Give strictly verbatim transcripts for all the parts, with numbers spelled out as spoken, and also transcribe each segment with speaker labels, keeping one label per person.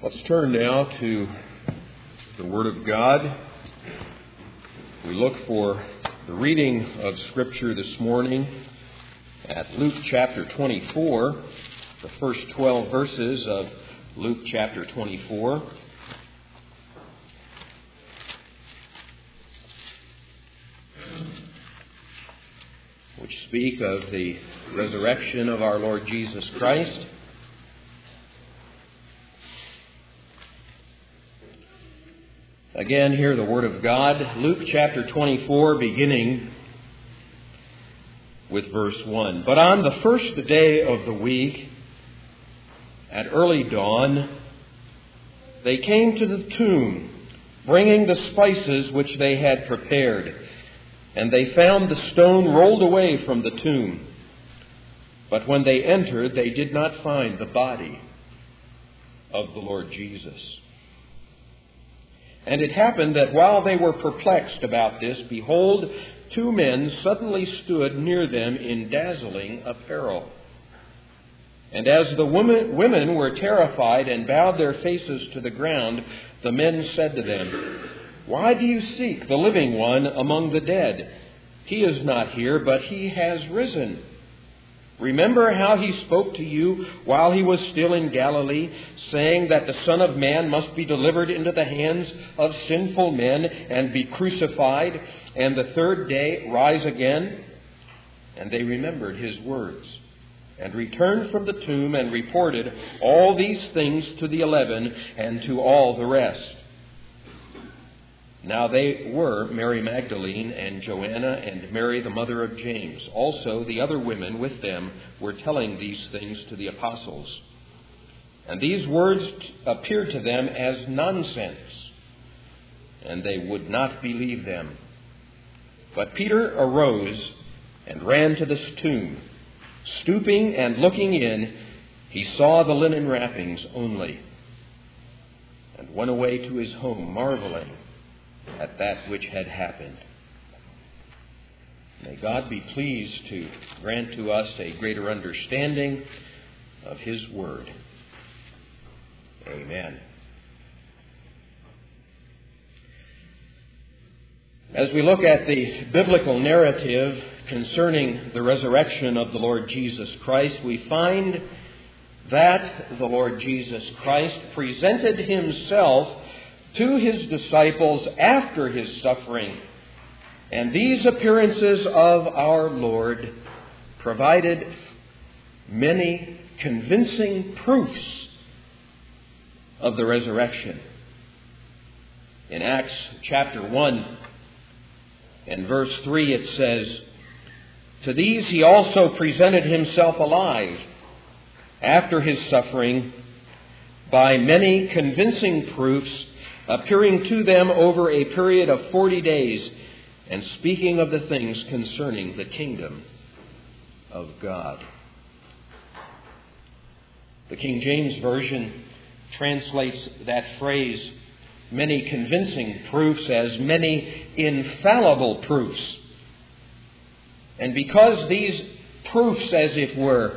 Speaker 1: Let's turn now to the Word of God. We look for the reading of Scripture this morning at Luke chapter twenty-four, the first twelve verses of Luke chapter twenty-four. Which speak of the resurrection of our Lord Jesus Christ. Again, hear the Word of God. Luke chapter twenty-four, beginning with verse one. But on the first day of the week, at early dawn, they came to the tomb, bringing the spices which they had prepared. And they found the stone rolled away from the tomb. But when they entered, they did not find the body of the Lord Jesus. And it happened that while they were perplexed about this, behold, two men suddenly stood near them in dazzling apparel. And as the women, women were terrified and bowed their faces to the ground, the men said to them, "Why do you seek the living one among the dead? He is not here, but he has risen. Remember how he spoke to you while he was still in Galilee, saying that the Son of Man must be delivered into the hands of sinful men and be crucified, and the third day rise again?" And they remembered his words, and returned from the tomb and reported all these things to the eleven and to all the rest. Now they were Mary Magdalene and Joanna and Mary the mother of James. Also the other women with them were telling these things to the apostles. And these words appeared to them as nonsense, and they would not believe them. But Peter arose and ran to this tomb. Stooping and looking in, he saw the linen wrappings only, and went away to his home, marveling at that which had happened. May God be pleased to grant to us a greater understanding of His Word. Amen. As we look at the biblical narrative concerning the resurrection of the Lord Jesus Christ, we find that the Lord Jesus Christ presented Himself to His disciples after His suffering. And these appearances of our Lord provided many convincing proofs of the resurrection. In Acts chapter one and verse three it says, "To these He also presented Himself alive after His suffering by many convincing proofs, appearing to them over a period of forty days, and speaking of the things concerning the kingdom of God." The King James Version translates that phrase, "many convincing proofs," as many infallible proofs. And because these proofs, as it were,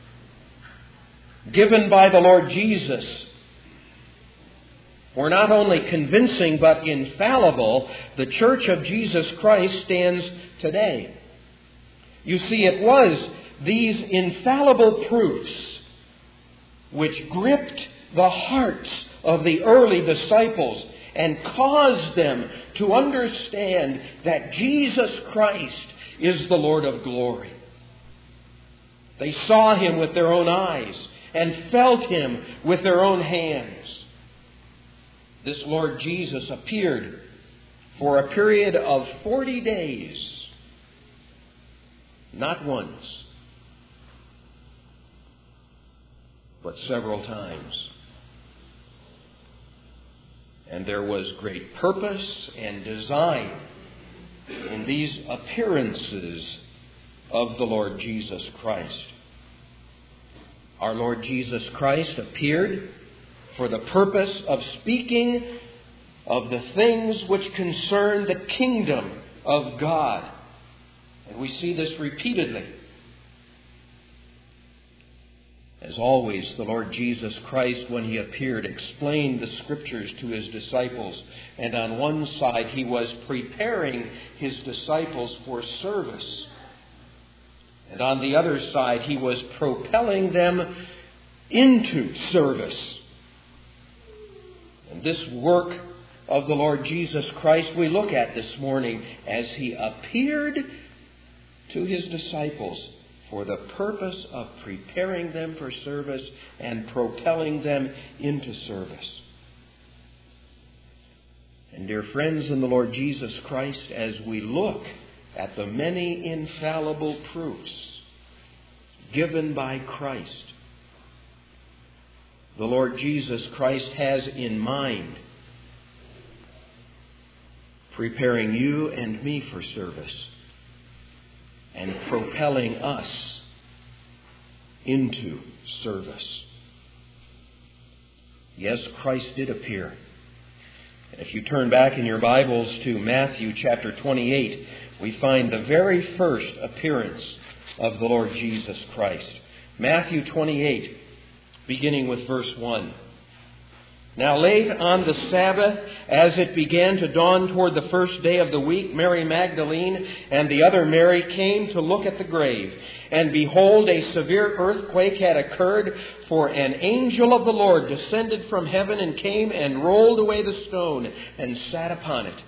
Speaker 1: given by the Lord Jesus, were not only convincing but infallible, the Church of Jesus Christ stands today. You see, it was these infallible proofs which gripped the hearts of the early disciples and caused them to understand that Jesus Christ is the Lord of glory. They saw Him with their own eyes and felt Him with their own hands. This Lord Jesus appeared for a period of forty days, not once, but several times. And there was great purpose and design in these appearances of the Lord Jesus Christ. Our Lord Jesus Christ appeared for the purpose of speaking of the things which concern the kingdom of God. And we see this repeatedly. As always, the Lord Jesus Christ, when he appeared, explained the Scriptures to his disciples. And on one side, he was preparing his disciples for service. And on the other side, he was propelling them into service. And this work of the Lord Jesus Christ we look at this morning as he appeared to his disciples for the purpose of preparing them for service and propelling them into service. And dear friends in the Lord Jesus Christ, as we look at the many infallible proofs given by Christ, the Lord Jesus Christ has in mind preparing you and me for service and propelling us into service. Yes, Christ did appear. If you turn back in your Bibles to Matthew chapter twenty-eight, we find the very first appearance of the Lord Jesus Christ. Matthew twenty-eight, beginning with verse one. Now late on the Sabbath, as it began to dawn toward the first day of the week, Mary Magdalene and the other Mary came to look at the grave. And behold, a severe earthquake had occurred, for an angel of the Lord descended from heaven and came and rolled away the stone and sat upon it.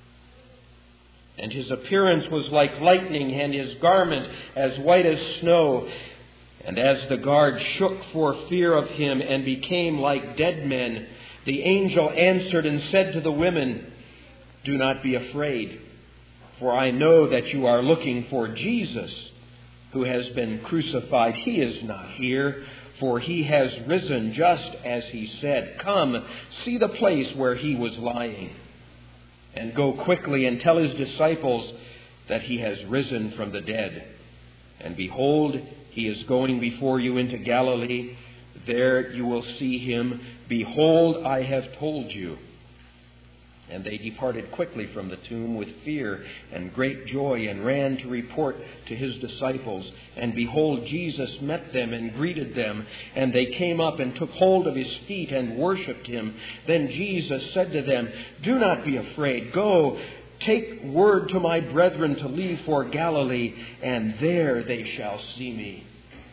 Speaker 1: And his appearance was like lightning, and his garment as white as snow. And as the guards shook for fear of him and became like dead men, the angel answered and said to the women, "Do not be afraid, for I know that you are looking for Jesus, who has been crucified. He is not here, for he has risen just as he said. Come, see the place where he was lying, and go quickly and tell his disciples that he has risen from the dead. And behold, he is going before you into Galilee. There you will see him. Behold, I have told you." And they departed quickly from the tomb with fear and great joy, and ran to report to his disciples. And behold, Jesus met them and greeted them. And they came up and took hold of his feet and worshipped him. Then Jesus said to them, "Do not be afraid. Go, take word to my brethren to leave for Galilee, and there they shall see me."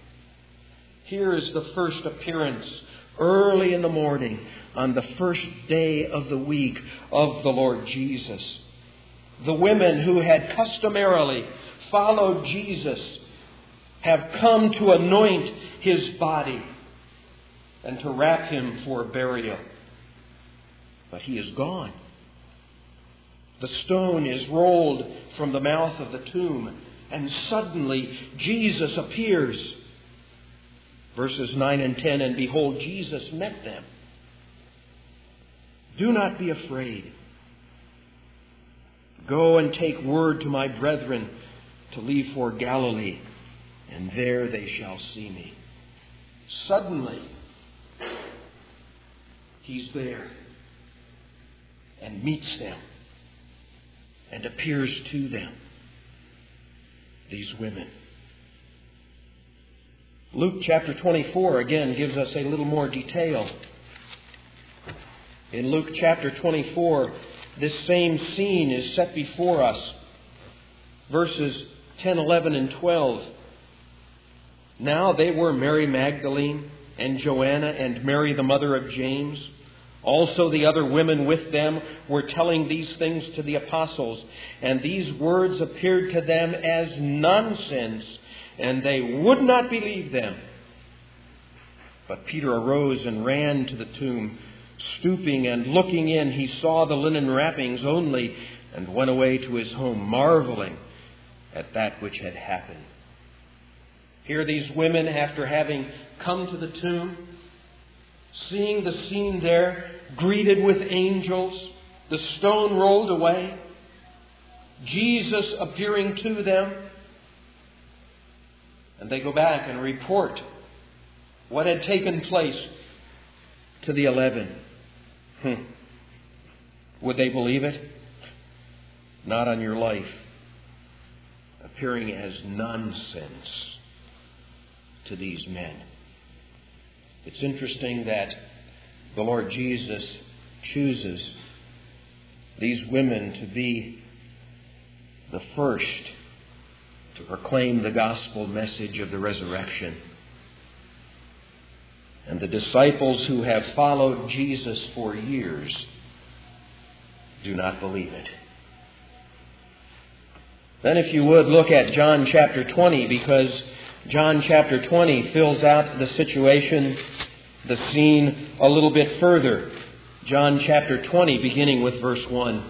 Speaker 1: Here is the first appearance early in the morning on the first day of the week of the Lord Jesus. The women who had customarily followed Jesus have come to anoint his body and to wrap him for burial. But he is gone. The stone is rolled from the mouth of the tomb, and suddenly Jesus appears. Verses nine and ten, and behold, Jesus met them. "Do not be afraid. Go and take word to my brethren to leave for Galilee, and there they shall see me." Suddenly, he's there and meets them and appears to them, these women. Luke chapter twenty-four again gives us a little more detail. In Luke chapter twenty-four, this same scene is set before us. Verses ten, eleven, and twelve. Now they were Mary Magdalene and Joanna and Mary the mother of James. Also the other women with them were telling these things to the apostles. And these words appeared to them as nonsense, and they would not believe them. But Peter arose and ran to the tomb. Stooping and looking in, he saw the linen wrappings only, and went away to his home, marveling at that which had happened. Here these women, after having come to the tomb, seeing the scene there, greeted with angels, the stone rolled away, Jesus appearing to them, and they go back and report what had taken place to the eleven. Hmm. Would they believe it? Not on your life. Appearing as nonsense to these men. It's interesting that the Lord Jesus chooses these women to be the first to proclaim the gospel message of the resurrection. And the disciples who have followed Jesus for years do not believe it. Then if you would, look at John chapter twenty, because John chapter twenty fills out the situation, the scene a little bit further. John chapter twenty, beginning with verse one.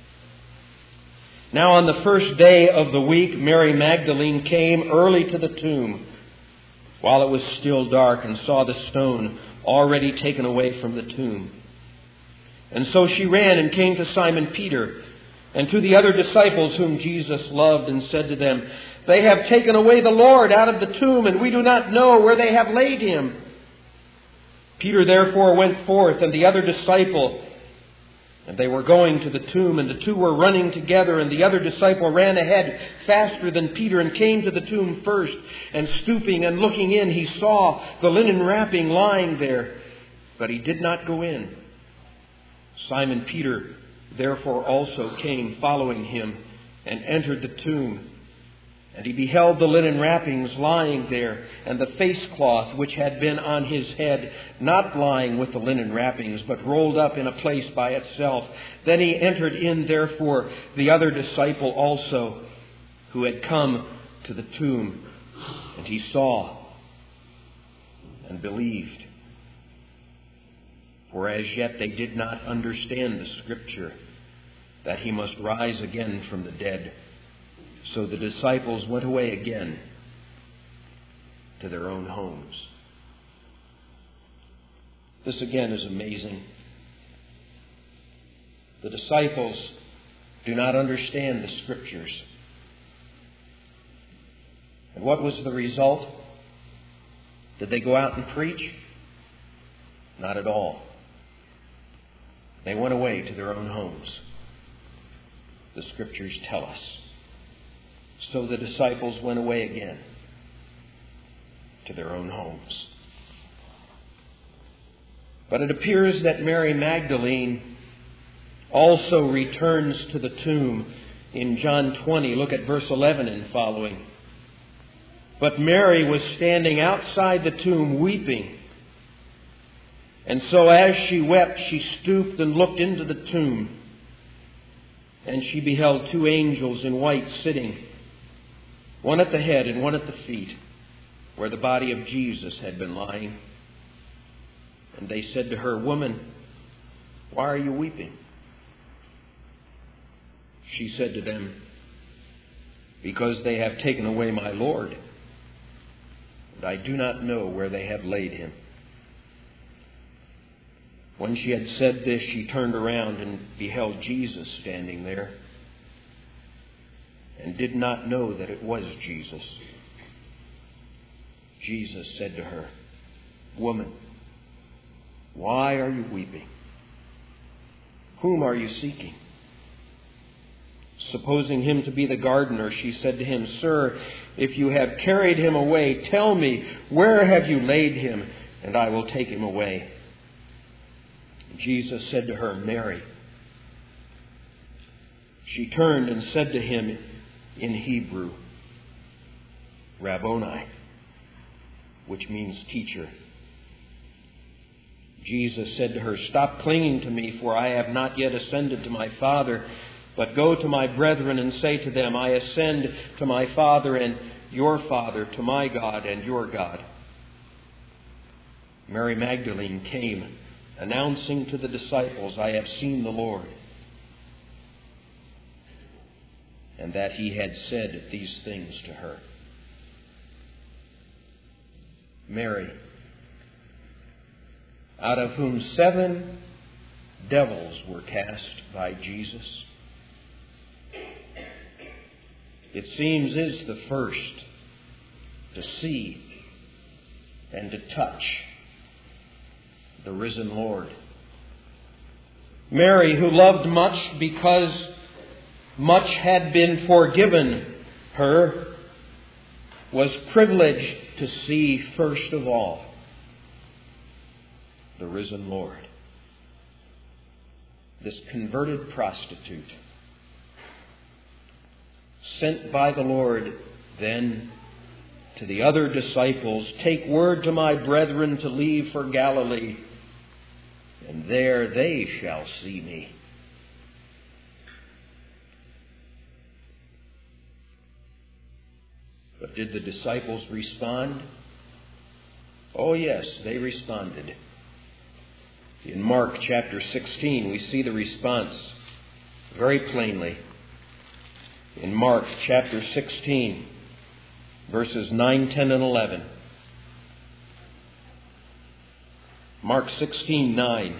Speaker 1: Now on the first day of the week, Mary Magdalene came early to the tomb while it was still dark, and saw the stone already taken away from the tomb. And so she ran and came to Simon Peter and to the other disciples whom Jesus loved, and said to them, "They have taken away the Lord out of the tomb, and we do not know where they have laid him." Peter therefore went forth, and the other disciple, and they were going to the tomb, and the two were running together, and the other disciple ran ahead faster than Peter, and came to the tomb first. And stooping and looking in, he saw the linen wrapping lying there, but he did not go in. Simon Peter therefore also came following him, and entered the tomb. And he beheld the linen wrappings lying there, and the face cloth which had been on his head, not lying with the linen wrappings, but rolled up in a place by itself. Then he entered in, therefore, the other disciple also, who had come to the tomb. And he saw and believed. For as yet they did not understand the Scripture, that he must rise again from the dead. So the disciples went away again to their own homes. This again is amazing. The disciples do not understand the Scriptures. And what was the result? Did they go out and preach? Not at all. They went away to their own homes. The Scriptures tell us. So the disciples went away again to their own homes. But it appears that Mary Magdalene also returns to the tomb in John twenty. Look at verse eleven and following. But Mary was standing outside the tomb weeping. And so as she wept, she stooped and looked into the tomb. And she beheld two angels in white sitting, one at the head and one at the feet, where the body of Jesus had been lying. And they said to her, "Woman, why are you weeping?" She said to them, "Because they have taken away my Lord, and I do not know where they have laid him." When she had said this, she turned around and beheld Jesus standing there, and did not know that it was Jesus. Jesus said to her, "Woman, why are you weeping? Whom are you seeking?" Supposing him to be the gardener, she said to him, "Sir, if you have carried him away, tell me, where have you laid him, and I will take him away." Jesus said to her, "Mary." She turned and said to him in Hebrew, "Rabboni," which means teacher. Jesus said to her, "Stop clinging to me, for I have not yet ascended to my Father, but go to my brethren and say to them, I ascend to my Father and your Father, to my God and your God." Mary Magdalene came, announcing to the disciples, "I have seen the Lord," and that he had said these things to her. Mary, out of whom seven devils were cast by Jesus, it seems is the first to see and to touch the risen Lord. Mary, who loved much because much had been forgiven her, was privileged to see first of all the risen Lord. This converted prostitute, sent by the Lord then to the other disciples, "Take word to my brethren to leave for Galilee, and there they shall see me." But did the disciples respond? Oh yes, they responded. In Mark chapter sixteen, we see the response very plainly. In Mark chapter sixteen, verses nine, ten, and eleven. Mark sixteen, nine.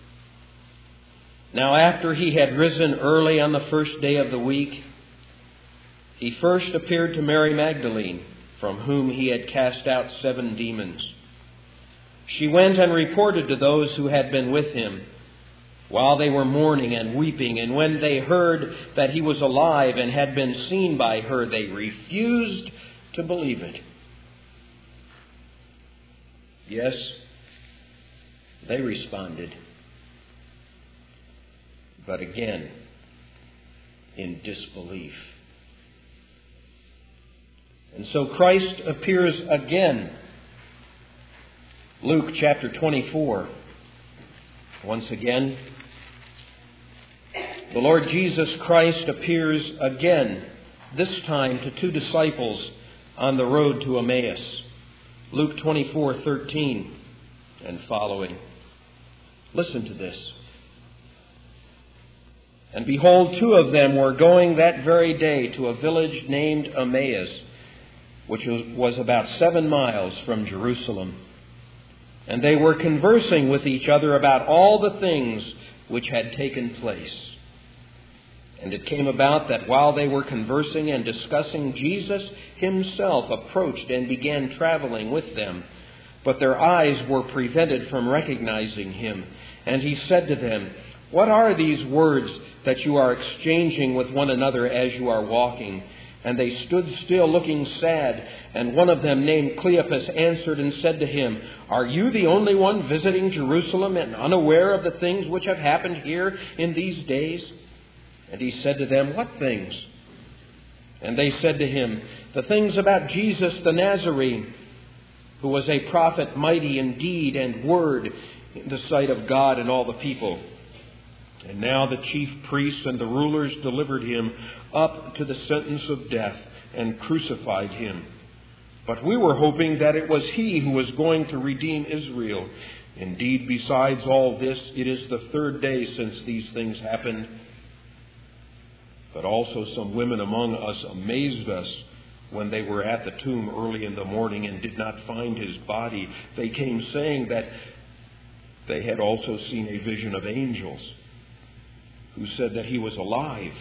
Speaker 1: "Now after he had risen early on the first day of the week, he first appeared to Mary Magdalene, from whom he had cast out seven demons. She went and reported to those who had been with him, while they were mourning and weeping. And when they heard that he was alive and had been seen by her, they refused to believe it." Yes, they responded, but again, in disbelief. And so Christ appears again. Luke chapter twenty-four. Once again, the Lord Jesus Christ appears again, this time to two disciples on the road to Emmaus. Luke twenty-four, thirteen and following. Listen to this. "And behold, two of them were going that very day to a village named Emmaus, which was about seven miles from Jerusalem. And they were conversing with each other about all the things which had taken place. And it came about that while they were conversing and discussing, Jesus himself approached and began traveling with them. But their eyes were prevented from recognizing him. And he said to them, 'What are these words that you are exchanging with one another as you are walking?' And they stood still, looking sad. And one of them, named Cleopas, answered and said to him, 'Are you the only one visiting Jerusalem and unaware of the things which have happened here in these days?' And he said to them, 'What things?' And they said to him, 'The things about Jesus the Nazarene, who was a prophet, mighty in deed and word in the sight of God and all the people. And now the chief priests and the rulers delivered him up to the sentence of death and crucified him. But we were hoping that it was he who was going to redeem Israel. Indeed, besides all this, it is the third day since these things happened. But also some women among us amazed us when they were at the tomb early in the morning and did not find his body. They came saying that they had also seen a vision of angels who said that he was alive.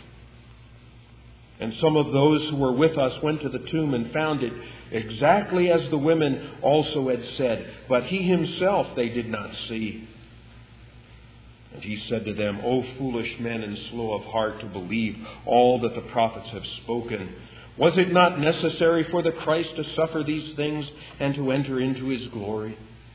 Speaker 1: And some of those who were with us went to the tomb and found it exactly as the women also had said, but he himself they did not see. And he said to them, 'O foolish men and slow of heart to believe all that the prophets have spoken. Was it not necessary for the Christ to suffer these things and to enter into his glory?'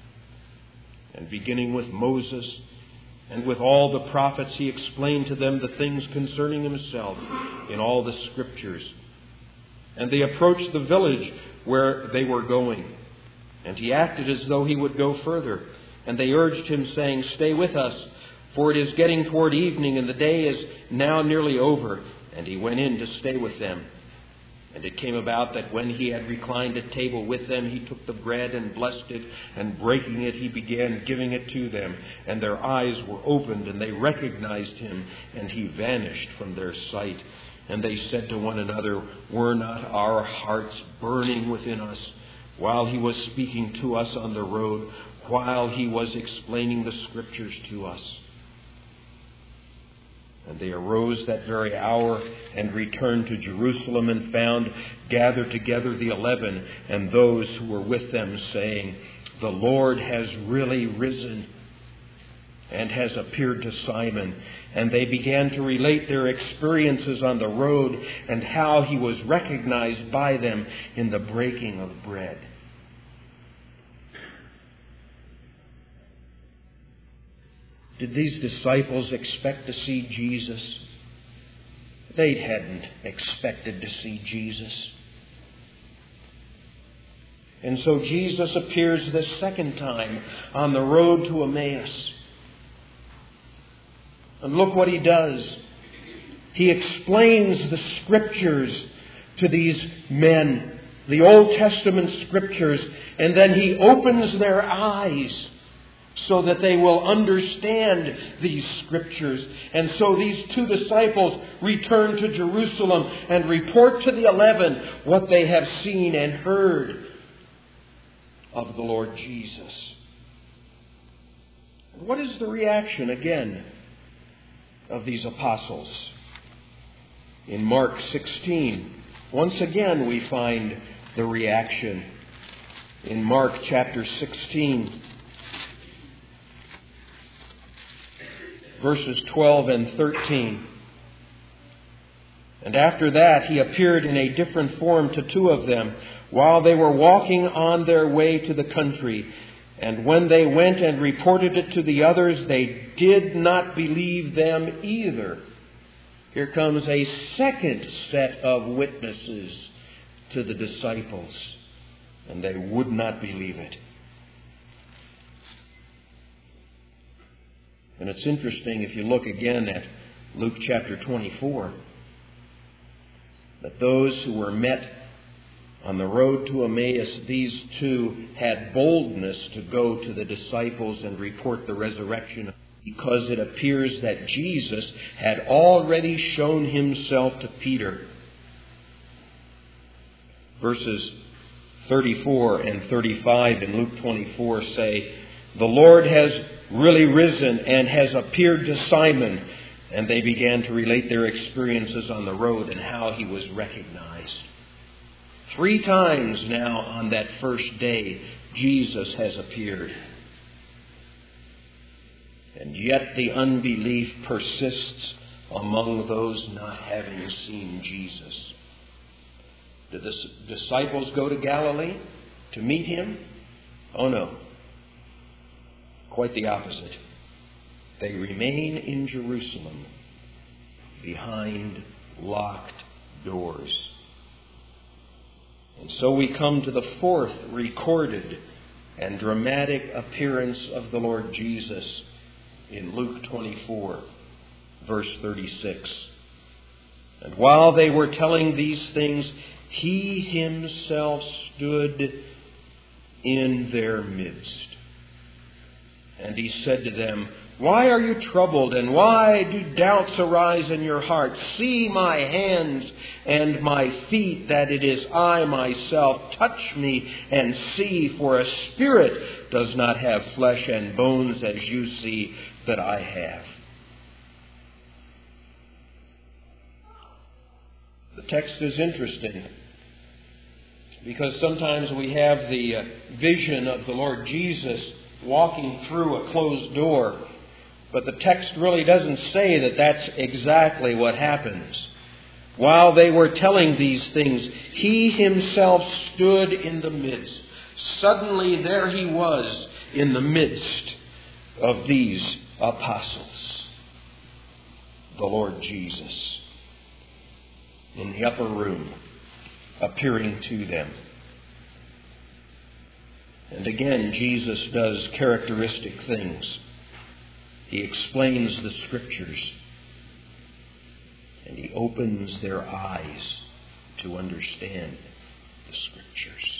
Speaker 1: And beginning with Moses and with all the prophets, he explained to them the things concerning himself in all the scriptures. And they approached the village where they were going. And he acted as though he would go further. And they urged him, saying, 'Stay with us, for it is getting toward evening, and the day is now nearly over.' And he went in to stay with them. And it came about that when he had reclined at table with them, he took the bread and blessed it, and breaking it, he began giving it to them. And their eyes were opened, and they recognized him, and he vanished from their sight. And they said to one another, 'Were not our hearts burning within us while he was speaking to us on the road, while he was explaining the scriptures to us?' And they arose that very hour and returned to Jerusalem, and found gathered together the eleven and those who were with them, saying, 'The Lord has really risen and has appeared to Simon.' And they began to relate their experiences on the road and how he was recognized by them in the breaking of bread. Did these disciples expect to see Jesus? They hadn't expected to see Jesus. And so Jesus appears this second time on the road to Emmaus. And look what He does. He explains the Scriptures to these men, the Old Testament Scriptures, and then He opens their eyes so that they will understand these Scriptures. And so these two disciples return to Jerusalem and report to the eleven what they have seen and heard of the Lord Jesus. What is the reaction, again, of these apostles? In Mark sixteen, once again we find the reaction. In Mark chapter sixteen, verses twelve and thirteen. And after that He appeared in a different form to two of them, while they were walking on their way to the country. And when they went and reported it to the others, they did not believe them either. Here comes a second set of witnesses to the disciples, and they would not believe it. And it's interesting, if you look again at Luke chapter twenty-four, that those who were met on the road to Emmaus, these two had boldness to go to the disciples and report the resurrection, because it appears that Jesus had already shown Himself to Peter. Verses thirty-four and thirty-five in Luke twenty-four say, "The Lord has really risen and has appeared to Simon." And they began to relate their experiences on the road and how He was recognized. Three times now on that first day, Jesus has appeared. And yet the unbelief persists among those not having seen Jesus. Did the disciples go to Galilee to meet Him? Oh no. Quite the opposite. They remain in Jerusalem behind locked doors. And so we come to the fourth recorded and dramatic appearance of the Lord Jesus in Luke twenty-four, verse thirty-six. "And while they were telling these things, He Himself stood in their midst. And He said to them, 'Why are you troubled, and why do doubts arise in your hearts? See my hands and my feet, that it is I myself. Touch me and see, for a spirit does not have flesh and bones as you see that I have.'" The text is interesting, because sometimes we have the uh, vision of the Lord Jesus walking through a closed door. But the text really doesn't say that that's exactly what happens. While they were telling these things, He Himself stood in the midst. Suddenly there He was in the midst of these apostles. The Lord Jesus in the upper room, appearing to them. And again, Jesus does characteristic things. He explains the Scriptures, and He opens their eyes to understand the Scriptures.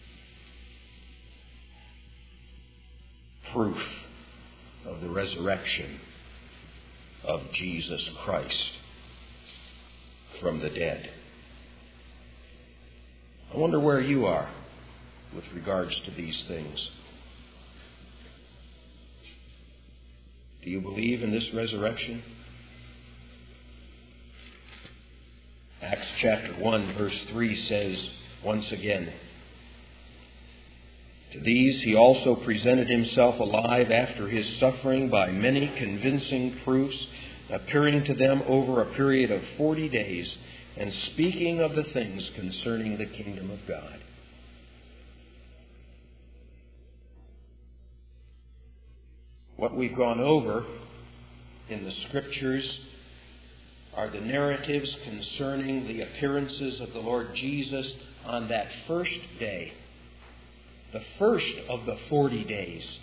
Speaker 1: Proof of the resurrection of Jesus Christ from the dead. I wonder where you are with regards to these things. Do you believe in this resurrection? Acts chapter one, verse three says, once again, "To these He also presented Himself alive after His suffering by many convincing proofs, appearing to them over a period of forty days, and speaking of the things concerning the kingdom of God." What we've gone over in the Scriptures are the narratives concerning the appearances of the Lord Jesus on that first day, the first of the forty days.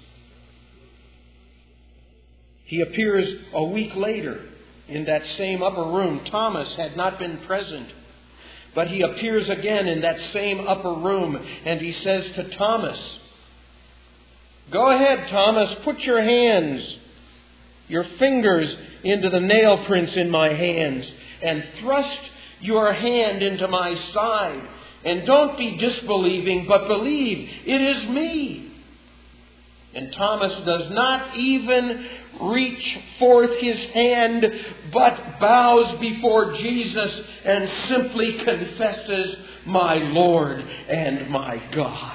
Speaker 1: He appears a week later in that same upper room. Thomas had not been present, but he appears again in that same upper room, and he says to Thomas, "Go ahead, Thomas, put your hands, your fingers into the nail prints in my hands, and thrust your hand into my side. And don't be disbelieving, but believe, it is me." And Thomas does not even reach forth his hand, but bows before Jesus and simply confesses, "My Lord and my God."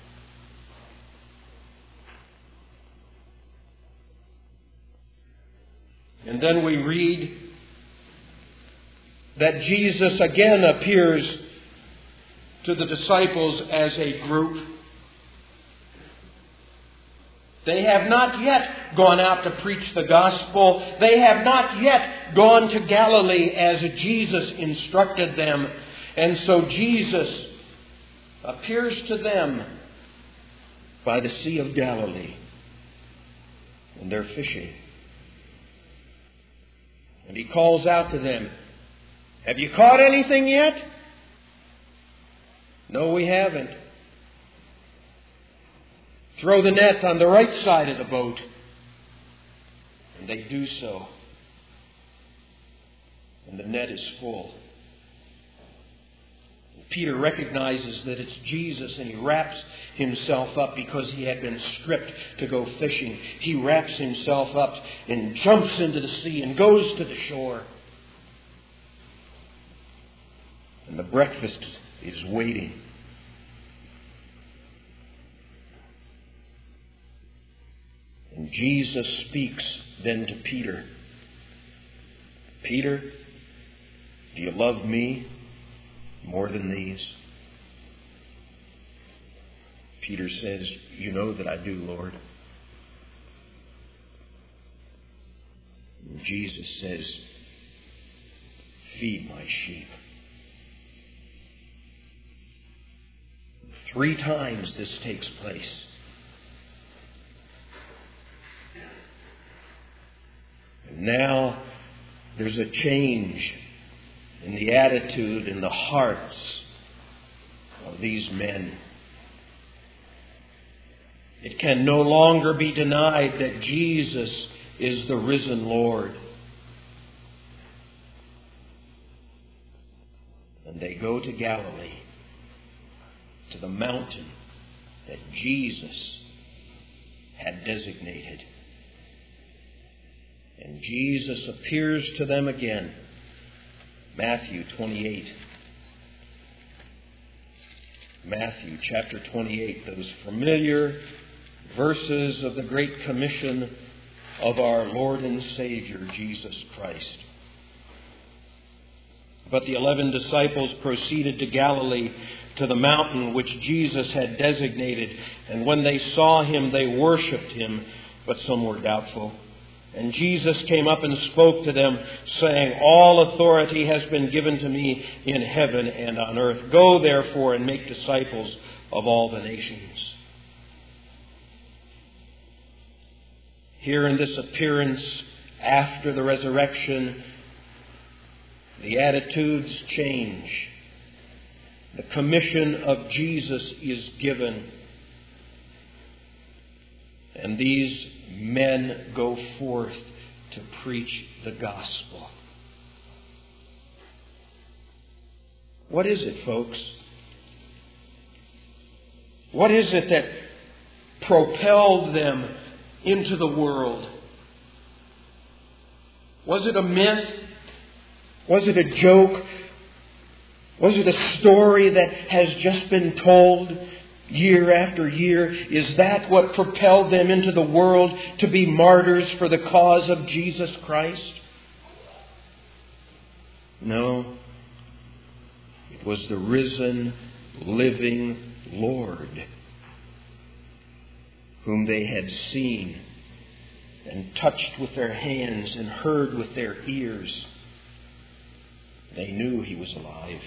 Speaker 1: And then we read that Jesus again appears to the disciples as a group. They have not yet gone out to preach the gospel. They have not yet gone to Galilee as Jesus instructed them. And so Jesus appears to them by the Sea of Galilee. And they're fishing. And He calls out to them, "Have you caught anything yet?" "No, we haven't." "Throw the net on the right side of the boat." And they do so. And the net is full. And Peter recognizes that it's Jesus, and he wraps himself up because he had been stripped to go fishing. He wraps himself up and jumps into the sea and goes to the shore. And the breakfast is waiting. And Jesus speaks then to Peter. "Peter, do you love me more than these?" Peter says, "You know that I do, Lord." And Jesus says, "Feed my sheep." Three times this takes place. And now there's a change in the attitude and the hearts of these men. It can no longer be denied that Jesus is the risen Lord. And they go to Galilee, to the mountain that Jesus had designated. And Jesus appears to them again. Matthew twenty-eight. Matthew chapter twenty-eight, those familiar verses of the Great Commission of our Lord and Savior, Jesus Christ. "But the eleven disciples proceeded to Galilee, to the mountain which Jesus had designated. And when they saw Him, they worshipped Him, but some were doubtful. And Jesus came up and spoke to them, saying, 'All authority has been given to me in heaven and on earth. Go, therefore, and make disciples of all the nations.'" Here in this appearance after the resurrection, the attitudes change. The commission of Jesus is given. And these men go forth to preach the gospel. What is it, folks? What is it that propelled them into the world? Was it a myth? Was it a joke? Was it a story that has just been told year after year? Is that what propelled them into the world to be martyrs for the cause of Jesus Christ? No. It was the risen, living Lord whom they had seen and touched with their hands and heard with their ears, they knew he was alive.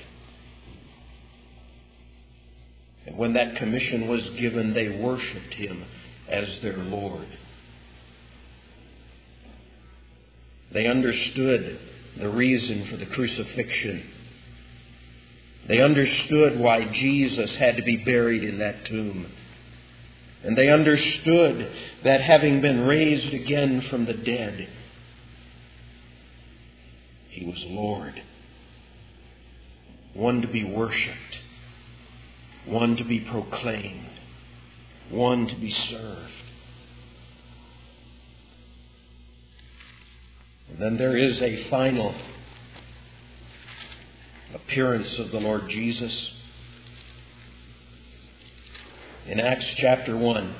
Speaker 1: And when that commission was given, they worshiped him as their Lord. They understood the reason for the crucifixion. They understood why Jesus had to be buried in that tomb. And they understood that having been raised again from the dead, he was Lord. One to be worshipped. One to be proclaimed. One to be served. And then there is a final appearance of the Lord Jesus. In Acts chapter one,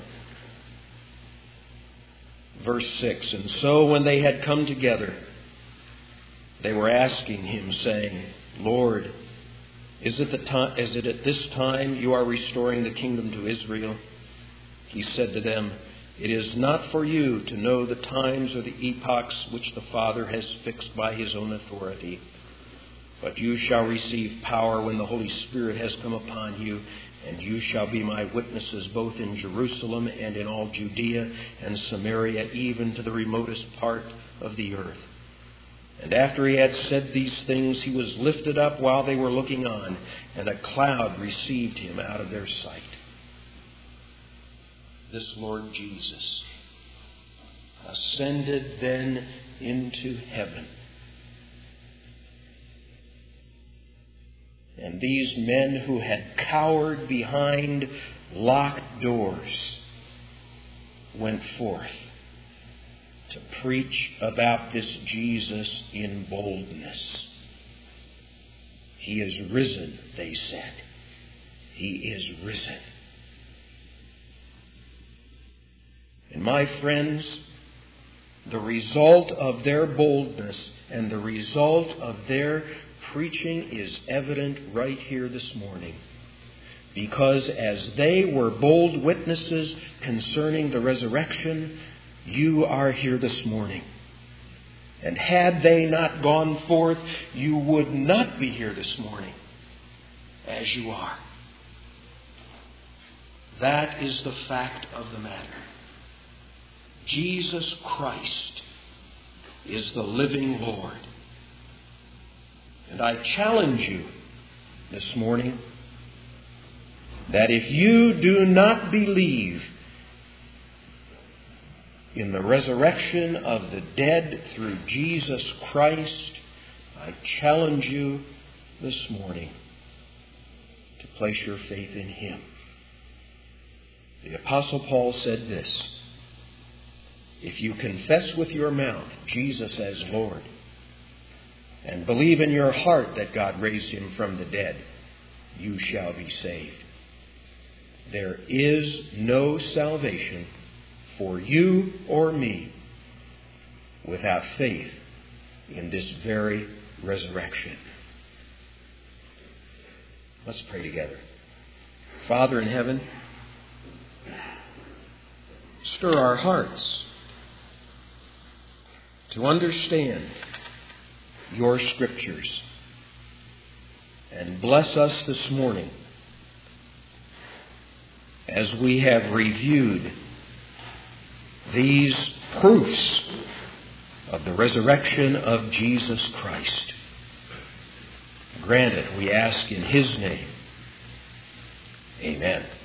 Speaker 1: verse six, and so when they had come together, they were asking him, saying, Lord, is it, the time, is it at this time you are restoring the kingdom to Israel? He said to them, it is not for you to know the times or the epochs which the Father has fixed by his own authority, but you shall receive power when the Holy Spirit has come upon you, and you shall be my witnesses both in Jerusalem and in all Judea and Samaria, even to the remotest part of the earth. And after he had said these things, he was lifted up while they were looking on, and a cloud received him out of their sight. This Lord Jesus ascended then into heaven. And these men who had cowered behind locked doors went forth to preach about this Jesus in boldness. He is risen, they said. He is risen. And my friends, the result of their boldness and the result of their preaching is evident right here this morning. Because as they were bold witnesses concerning the resurrection, you are here this morning. And had they not gone forth, you would not be here this morning as you are. That is the fact of the matter. Jesus Christ is the living Lord. And I challenge you this morning that if you do not believe in the resurrection of the dead through Jesus Christ, I challenge you this morning to place your faith in him. The Apostle Paul said this, if you confess with your mouth Jesus as Lord and believe in your heart that God raised him from the dead, you shall be saved. There is no salvation for you or me without faith in this very resurrection. Let's pray together. Father in heaven, stir our hearts to understand your Scriptures, and bless us this morning as we have reviewed these proofs of the resurrection of Jesus Christ. Grant it, we ask in his name. Amen.